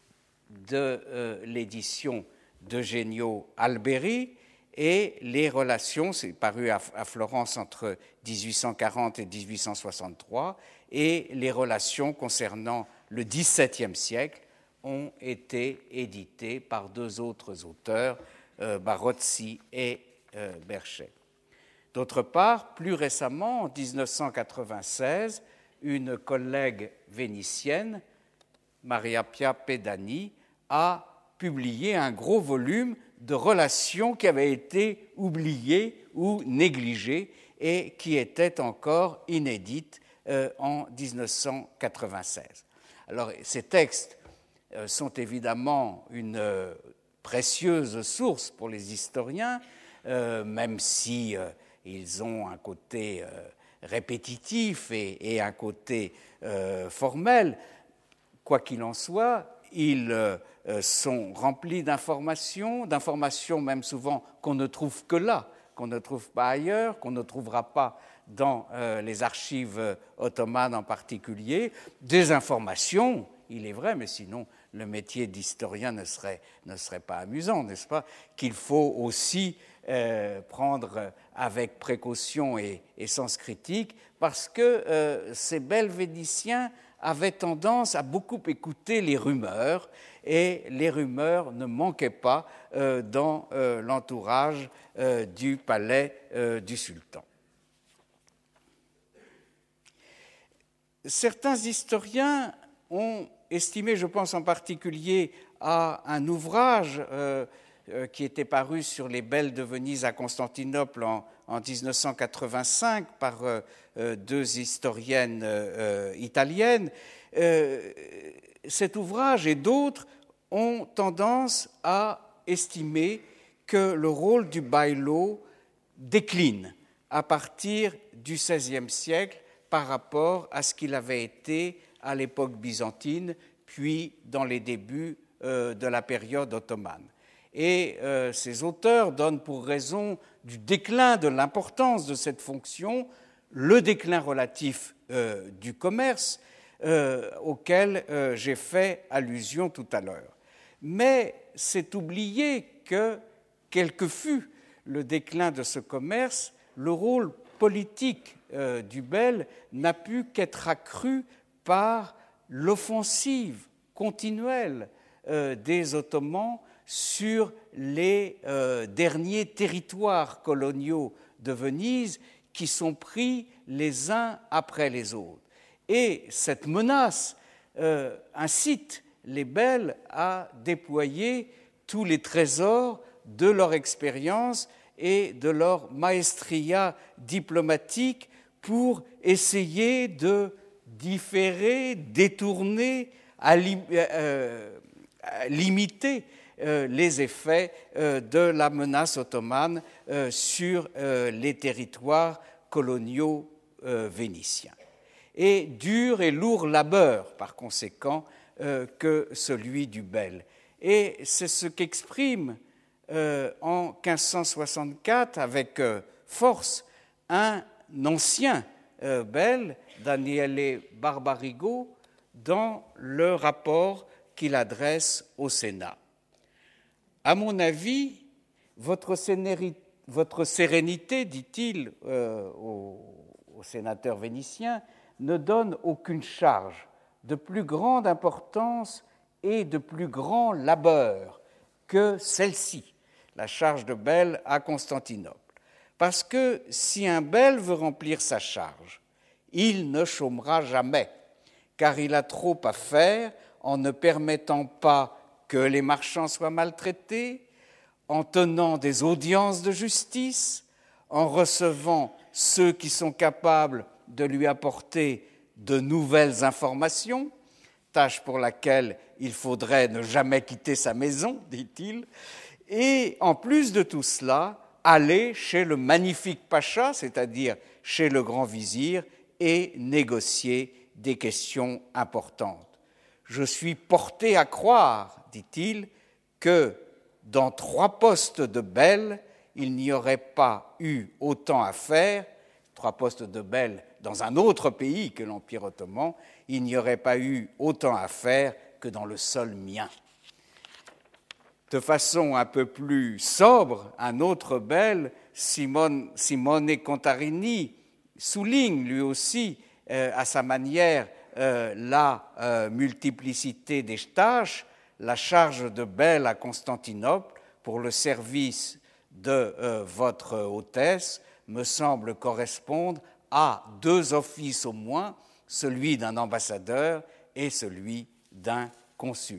de euh, l'édition d'Eugenio Alberi, et les relations, c'est paru à, à Florence entre dix-huit cent quarante et dix-huit cent soixante-trois, et les relations concernant le dix-septième siècle ont été éditées par deux autres auteurs, euh, Barozzi et euh, Berchet. D'autre part, plus récemment, en dix-neuf cent quatre-vingt-seize, une collègue vénitienne, Maria Pia Pedani, a publié un gros volume de relations qui avaient été oubliées ou négligées et qui étaient encore inédites euh, en dix-neuf cent quatre-vingt-seize. Alors, ces textes euh, sont évidemment une euh, précieuse source pour les historiens, euh, même si euh, ils ont un côté euh, répétitif et, et un côté euh, formel. Quoi qu'il en soit, ils euh, sont remplis d'informations, d'informations même souvent qu'on ne trouve que là, qu'on ne trouve pas ailleurs, qu'on ne trouvera pas dans euh, les archives ottomanes en particulier, des informations, il est vrai, mais sinon le métier d'historien ne serait, ne serait pas amusant, n'est-ce pas, qu'il faut aussi euh, prendre avec précaution et, et sens critique, parce que euh, ces bels Vénitiens avaient tendance à beaucoup écouter les rumeurs, et les rumeurs ne manquaient pas euh, dans euh, l'entourage euh, du palais euh, du sultan. Certains historiens ont estimé, je pense en particulier à un ouvrage euh, euh, qui était paru sur les belles de Venise à Constantinople en, en dix-neuf cent quatre-vingt-cinq par euh, euh, deux historiennes euh, italiennes. Euh, cet ouvrage et d'autres ont tendance à estimer que le rôle du bailo décline à partir du seizième siècle par rapport à ce qu'il avait été à l'époque byzantine, puis dans les débuts euh, de la période ottomane. Et euh, ces auteurs donnent pour raison du déclin de l'importance de cette fonction le déclin relatif euh, du commerce euh, auquel euh, j'ai fait allusion tout à l'heure. Mais c'est oublier que, quel que fût le déclin de ce commerce, le rôle politique euh, du bel n'a pu qu'être accru par l'offensive continuelle euh, des Ottomans sur les euh, derniers territoires coloniaux de Venise qui sont pris les uns après les autres. Et cette menace euh, incite les bels à déployer tous les trésors de leur expérience et de leur maestria diplomatique pour essayer de différer, détourner, à lim- euh, à limiter euh, les effets euh, de la menace ottomane euh, sur euh, les territoires coloniaux euh, vénitiens. Et dur et lourd labeur, par conséquent, euh, que celui du bel. Et c'est ce qu'exprime euh, en quinze cent soixante-quatre avec euh, force un ancien euh, bel, Daniele Barbarigo, dans le rapport qu'il adresse au Sénat. À mon avis, votre, sénéri- votre sérénité, dit-il euh, au, au sénateur vénitien, ne donne aucune charge de plus grande importance et de plus grand labeur que celle-ci, la charge de bel à Constantinople. Parce que si un bel veut remplir sa charge, il ne chômera jamais, car il a trop à faire en ne permettant pas que les marchands soient maltraités, en tenant des audiences de justice, en recevant ceux qui sont capables de lui apporter de nouvelles informations, tâche pour laquelle il faudrait ne jamais quitter sa maison, dit-il, et en plus de tout cela, aller chez le magnifique pacha, c'est-à-dire chez le grand vizir, et négocier des questions importantes. Je suis porté à croire, dit-il, que dans trois postes de bel, il n'y aurait pas eu autant à faire, trois postes de bel dans un autre pays que l'Empire ottoman, il n'y aurait pas eu autant à faire que dans le seul mien. De façon un peu plus sobre, un autre bel, Simone, Simone Contarini, souligne lui aussi euh, à sa manière euh, la euh, multiplicité des tâches, la charge de bel à Constantinople pour le service de euh, votre hôtesse me semble correspondre à deux offices au moins, celui d'un ambassadeur et celui d'un consul.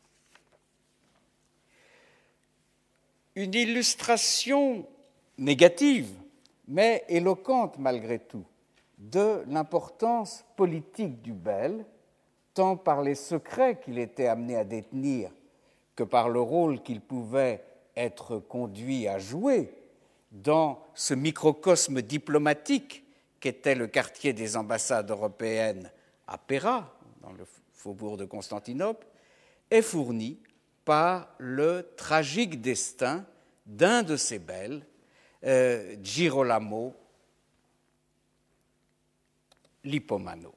Une illustration négative, mais éloquente malgré tout, de l'importance politique du bel, tant par les secrets qu'il était amené à détenir que par le rôle qu'il pouvait être conduit à jouer dans ce microcosme diplomatique qu'était le quartier des ambassades européennes à Péra, dans le faubourg de Constantinople, est fourni par le tragique destin d'un de ces bels, euh, Girolamo Lippomano.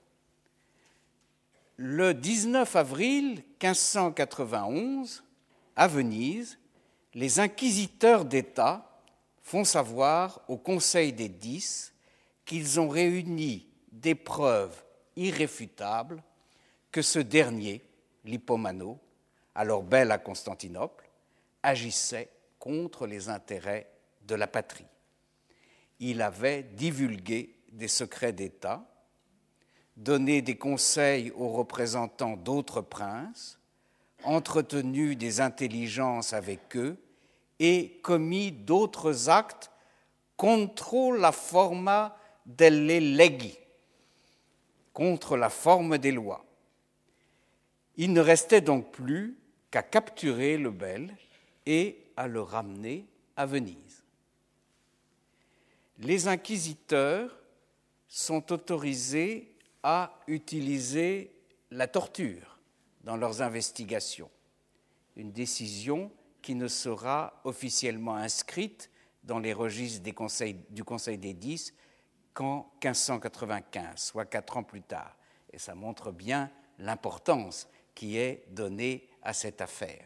Le dix-neuf avril quinze cent quatre-vingt-onze, à Venise, les inquisiteurs d'État font savoir au Conseil des Dix qu'ils ont réuni des preuves irréfutables que ce dernier, Lippomano, alors bel à Constantinople, agissait contre les intérêts de la patrie. Il avait divulgué des secrets d'État, donné des conseils aux représentants d'autres princes, entretenu des intelligences avec eux et commis d'autres actes contre la forma delle leggi, contre la forme des lois. Il ne restait donc plus qu'à capturer le bel et à le ramener à Venise. Les inquisiteurs sont autorisés à utiliser la torture dans leurs investigations, une décision qui ne sera officiellement inscrite dans les registres des conseils, du Conseil des Dix qu'en quinze cent quatre-vingt-quinze, soit quatre ans plus tard. Et ça montre bien l'importance qui est donnée à cette affaire.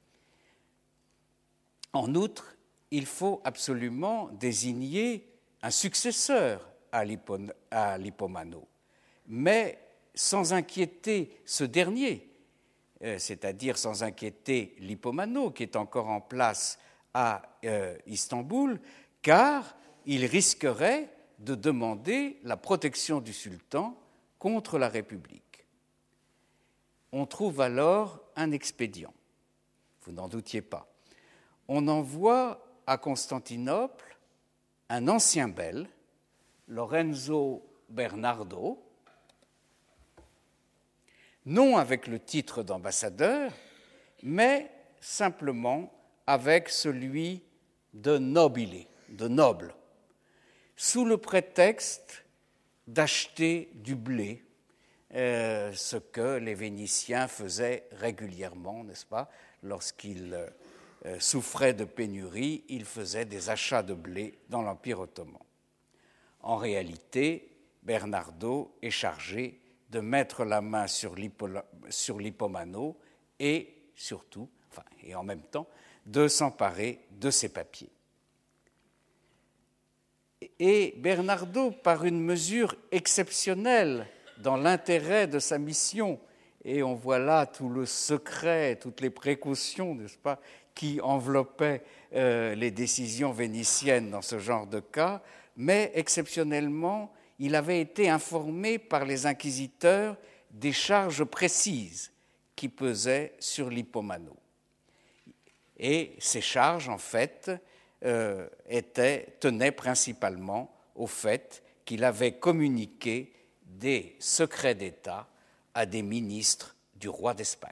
En outre, il faut absolument désigner un successeur à Lippomano, mais sans inquiéter ce dernier, c'est-à-dire sans inquiéter Lippomano, qui est encore en place à euh, Istanbul, car il risquerait de demander la protection du sultan contre la République. On trouve alors un expédient, vous n'en doutiez pas. On envoie à Constantinople un ancien bel, Lorenzo Bernardo, non avec le titre d'ambassadeur, mais simplement avec celui de nobile, de noble, sous le prétexte d'acheter du blé, euh, ce que les Vénitiens faisaient régulièrement, n'est-ce pas? Lorsqu'ils euh, souffraient de pénurie, ils faisaient des achats de blé dans l'Empire ottoman. En réalité, Bernardo est chargé de mettre la main sur, sur Lippomano et surtout, enfin, et en même temps, de s'emparer de ses papiers. Et Bernardo, par une mesure exceptionnelle dans l'intérêt de sa mission, et on voit là tout le secret, toutes les précautions, n'est-ce pas, qui enveloppaient euh, les décisions vénitiennes dans ce genre de cas, mais exceptionnellement, il avait été informé par les inquisiteurs des charges précises qui pesaient sur Lippomano. Et ces charges, en fait, euh, étaient, tenaient principalement au fait qu'il avait communiqué des secrets d'État à des ministres du roi d'Espagne.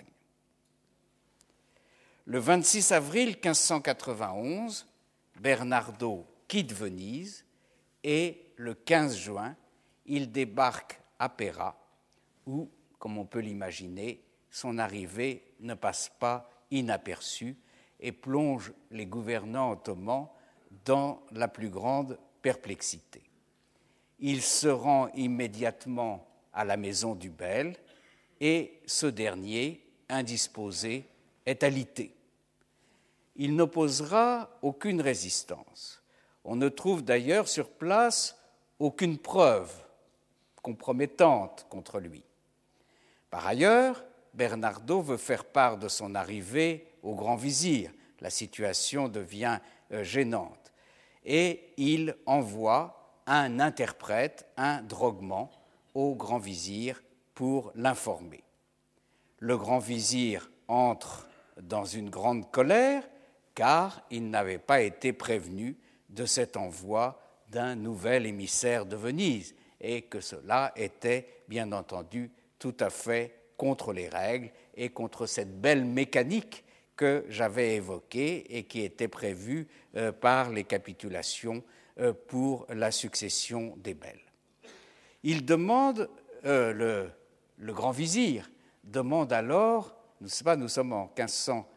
Le vingt-six avril quinze cent quatre-vingt-onze, Bernardo quitte Venise et le quinze juin, il débarque à Péra où, comme on peut l'imaginer, son arrivée ne passe pas inaperçue et plonge les gouvernants ottomans dans la plus grande perplexité. Il se rend immédiatement à la maison du bel et ce dernier, indisposé, est alité. Il n'opposera aucune résistance. On ne trouve d'ailleurs sur place aucune preuve compromettante contre lui. Par ailleurs, Bernardo veut faire part de son arrivée au grand vizir. La situation devient gênante. Et il envoie un interprète, un drogman, au grand vizir pour l'informer. Le grand vizir entre dans une grande colère car il n'avait pas été prévenu de cet envoi d'un nouvel émissaire de Venise et que cela était, bien entendu, tout à fait contre les règles et contre cette belle mécanique que j'avais évoquée et qui était prévue euh, par les capitulations euh, pour la succession des bels. Il demande, euh, le, le grand vizir demande alors, nous, pas, nous sommes en quinze cent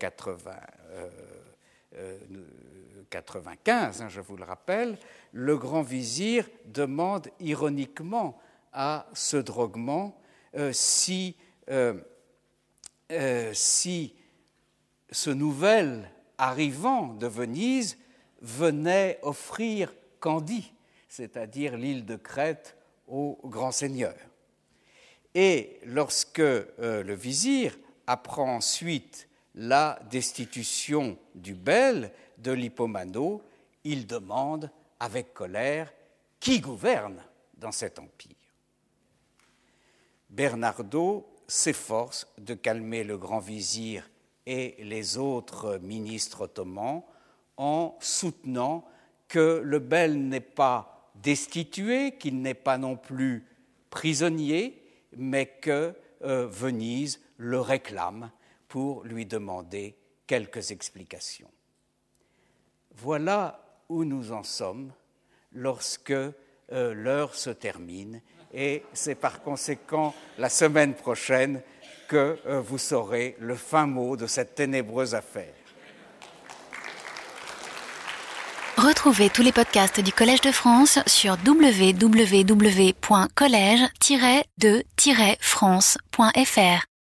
quatre-vingt-quinze, hein, je vous le rappelle, le grand vizir demande ironiquement à ce drogman euh, si, euh, euh, si ce nouvel arrivant de Venise venait offrir Candie, c'est-à-dire l'île de Crète, au grand seigneur. Et lorsque euh, le vizir apprend ensuite la destitution du bel de Lippomano, il demande avec colère qui gouverne dans cet empire. Bernardo s'efforce de calmer le grand vizir et les autres ministres ottomans en soutenant que le bel n'est pas destitué, qu'il n'est pas non plus prisonnier, mais que euh, Venise le réclame pour lui demander quelques explications. Voilà où nous en sommes lorsque euh, l'heure se termine, et c'est par conséquent la semaine prochaine que euh, vous saurez le fin mot de cette ténébreuse affaire. Retrouvez tous les podcasts du Collège de France sur w w w point collège tiret de tiret france point f r.